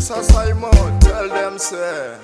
producer Simon, tell them say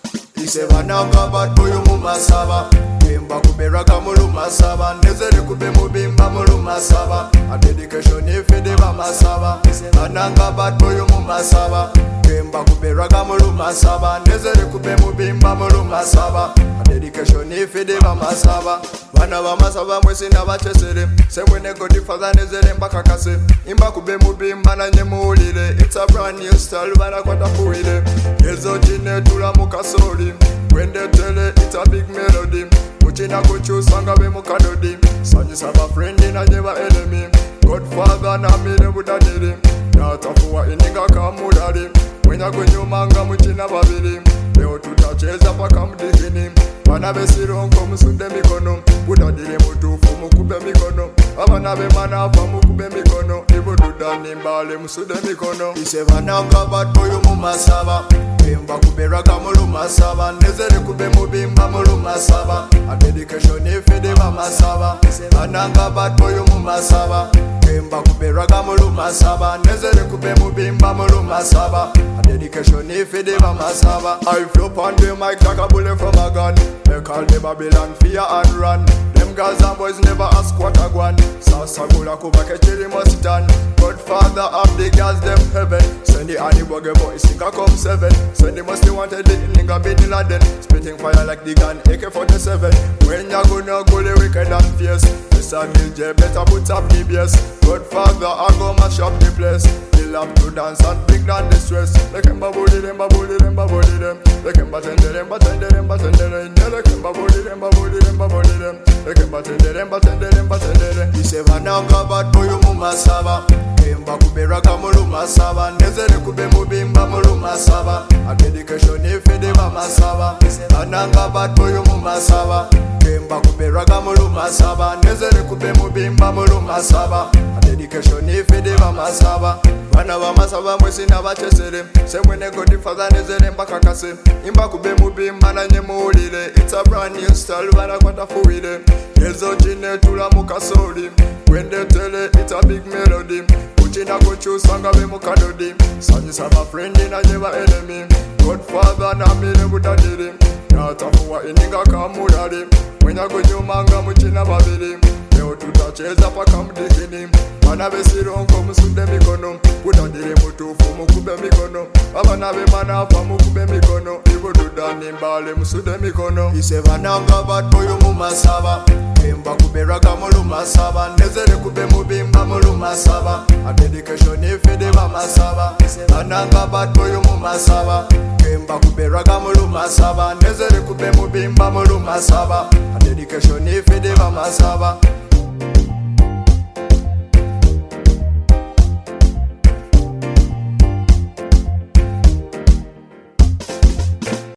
ise vananga batuyu mumasaba Kemba kuberaga mulumasaba Nezere kube mubimba mulumasaba A dedication ifide bamasaba Vananga batuyu mumasaba Kemba kuberaga mulumasaba Nezere kube mubimba mulumasaba A dedication ifide bamasaba Vana bamasaba mwesi na bachesere Semwene godi father nezere mbakakase Imba kube mubimba na nyemuulire It's a brand new style vana kwata fuile Yezo jine tula mukasori When they tell it, it's a big melody Kuchina kuchusanga be mukadodi Sanji saba friend in a never enemy Godfather na mine budadiri Natafuwa ininga kamudari Mwenya kwenye manga mchina babili Leo tutacheza paka mdihini Bana besironko musunde mikono Budadiri mutufu mukube mikono Abana be manafa mukube mikono Ibu dudani mbale musunde mikono Ise vananga batoyo mumasaba Kemba kuberaga mulumasaba Nezere kube mubimba mulumasaba A dedication ifide bamasaba Vananga batoyo mumasaba Kemba kuberaga mulumasaba Nezere kube mubimba mulumasaba A dedication ifide bamasaba I flip on the mic like a bullet from a gun They call me Babylon fear and run Them girls and boys never ask what I want Sasa gula kubake chiri must stand Godfather of the girls them heaven Send the Anibage boys think I come seven Send the must wanted the nigga Bin Laden Spitting fire like the gun AK-47 When ya gonna go the wicked and fierce Mr. DJ better put up the bass Godfather I go mash up the place They'll have to dance and bring down the stress They can babuli them, babuli them, babuli them They can batende them, batende them, batende them They can babuli them, babuli them, babuli them They can batende them, batende them, batende them Ise vananga batuyu mumasaba Kemba kuberaga mulumasaba Nezere kube mubimba mulumasaba A dedication ifide bamasaba Vananga batuyu mumasaba Kemba kuberaga mulumasaba Nezere kube mubimba mulumasaba A dedication ifide bamasaba Vana bamasaba mwesi na bachesere Semwene godi father nezere mbakakase Imba kube mubimba na nyemuulire It's a brand new style vana kwata fuile Yezo jine tula mukasori When they tell it, it's a big melody Kuchina kuchusanga be mukadodi Sanji saba friend in a never enemy Godfather na mine budadiri Natafuwa ininga kamudari Mwenya kunyumanga mchina babili Leo tutacheza paka mdikini Bana besironko musunde mikono Budadiri mutufu mukube mikono Abana be manafa mukube mikono Ibu dudani mbale musunde mikono Ise vananga batoyo mumasaba Kemba kuberaga mulumasaba Nezere kube mubimba mulumasaba A dedication ifide bamasaba Vananga batoyo mumasaba Kemba kuberaga mulumasaba Nezere kube mubimba mulumasaba A dedication ifide bamasaba